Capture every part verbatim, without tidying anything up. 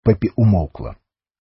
Пеппи умолкла.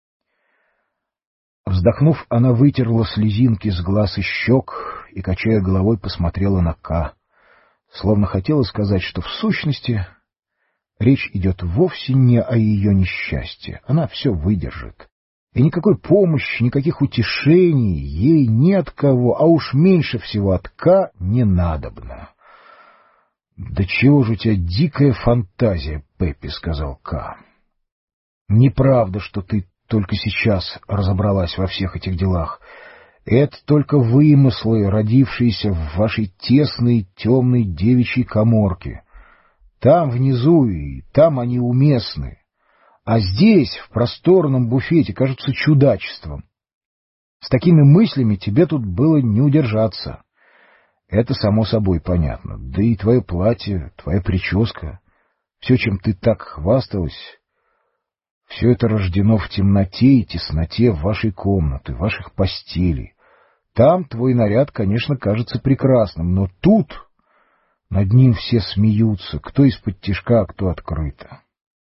Вздохнув, она вытерла слезинки с глаз и щек и, качая головой, посмотрела на Ка, словно хотела сказать, что в сущности речь идет вовсе не о ее несчастье. Она все выдержит. И никакой помощи, никаких утешений ей ни от кого, а уж меньше всего от Ка, не надобно. — Да чего же у тебя дикая фантазия, Пеппи, — сказал Ка. — Неправда, что ты только сейчас разобралась во всех этих делах. Это только вымыслы, родившиеся в вашей тесной темной девичьей каморке. Там внизу и там они уместны. А здесь, в просторном буфете, кажутся чудачеством. С такими мыслями тебе тут было не удержаться. Это само собой понятно. Да и твое платье, твоя прическа, все, чем ты так хвасталась, все это рождено в темноте и тесноте вашей комнаты, ваших постелей. Там твой наряд, конечно, кажется прекрасным, но тут над ним все смеются, кто из-под тишка, а кто открыто.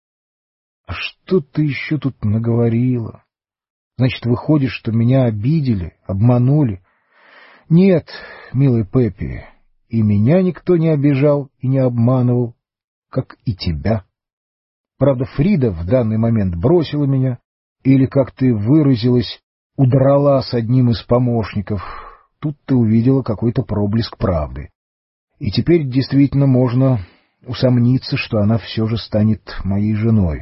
А что ты еще тут наговорила? Значит, выходит, что меня обидели, обманули? Нет, милый Пеппи, и меня никто не обижал и не обманывал, как и тебя. Правда, Фрида в данный момент бросила меня, или, как ты выразилась, удрала с одним из помощников. Тут ты увидела какой-то проблеск правды. И теперь действительно можно усомниться, что она все же станет моей женой.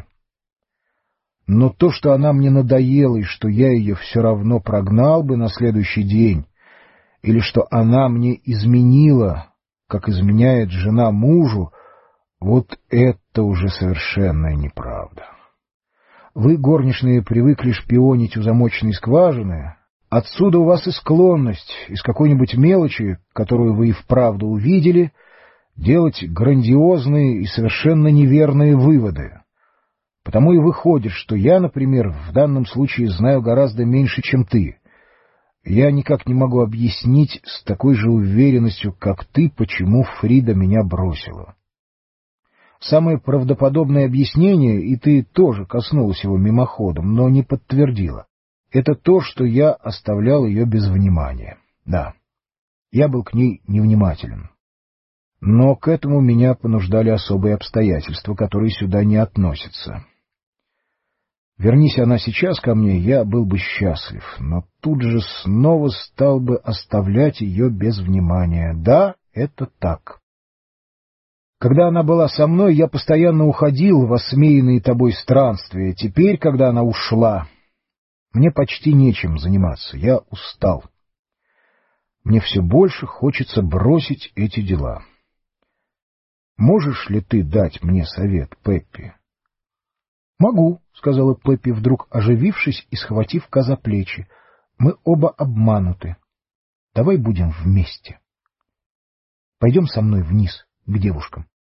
Но то, что она мне надоела, и что я ее все равно прогнал бы на следующий день, или что она мне изменила, как изменяет жена мужу, вот это уже совершенная неправда. Вы, горничные, привыкли шпионить у замочной скважины. Отсюда у вас и склонность из какой-нибудь мелочи, которую вы и вправду увидели, делать грандиозные и совершенно неверные выводы. Потому и выходит, что я, например, в данном случае знаю гораздо меньше, чем ты. Я никак не могу объяснить с такой же уверенностью, как ты, почему Фрида меня бросила. Самое правдоподобное объяснение, и ты тоже коснулась его мимоходом, но не подтвердила, это то, что я оставлял ее без внимания. Да, я был к ней невнимателен. Но к этому меня понуждали особые обстоятельства, которые сюда не относятся. Вернись она сейчас ко мне, я был бы счастлив, но тут же снова стал бы оставлять ее без внимания. Да, это так. Когда она была со мной, я постоянно уходил в осмеянные тобой странствия. Теперь, когда она ушла, мне почти нечем заниматься. Я устал. Мне все больше хочется бросить эти дела. Можешь ли ты дать мне совет, Пеппи? — Могу, — сказала Пеппи, вдруг оживившись и схватив Ка за плечи. — Мы оба обмануты. Давай будем вместе. Пойдем со мной вниз, к девушкам.